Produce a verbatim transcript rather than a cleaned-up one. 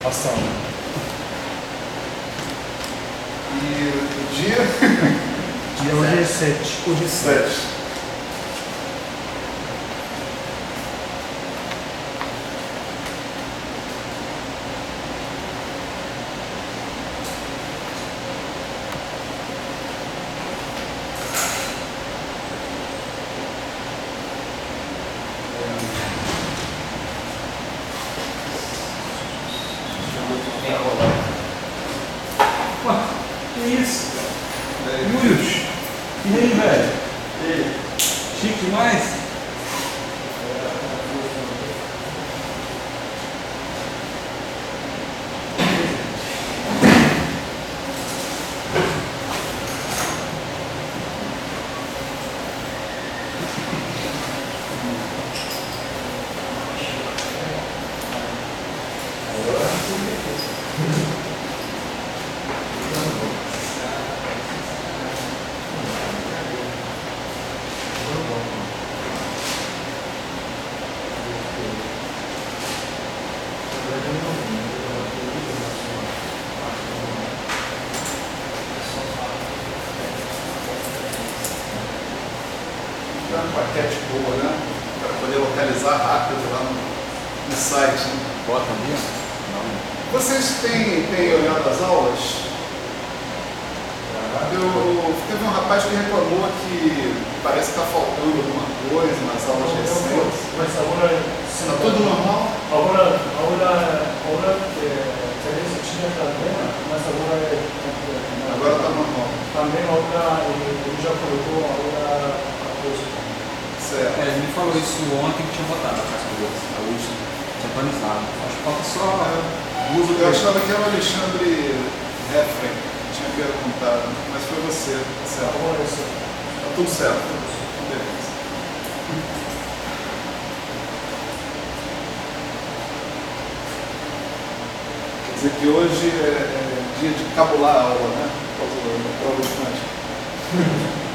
Ação. E o dia? Dia hoje é sete. Hoje é sete. Sete. Ué, que isso? E aí? Muios. E aí, velho? E aí? Chique demais? Dá um paquete boa, né? Para poder localizar rápido lá no, no site. Né? Bota ali, ó. Vocês têm, têm olhado as aulas? Eu, teve um rapaz que reclamou que parece que está faltando alguma coisa nas aulas recentes. Mas agora Está tudo normal? agora agora agora talvez tinha problema, mas agora é Agora está normal. também agora ele já colocou agora a coisa. Certo. É, ele me falou isso ontem que tinha botado a casca deles. A última. Tinha atualizado. Acho que falta só duas ou Eu três. achava que era o Alexandre Refren que tinha perguntado, mas foi você. Tá certo. Agora é isso. Tá tudo certo. Beleza. Quer dizer que hoje é, é dia de cabular a aula, né? Por causa da prova de quântica.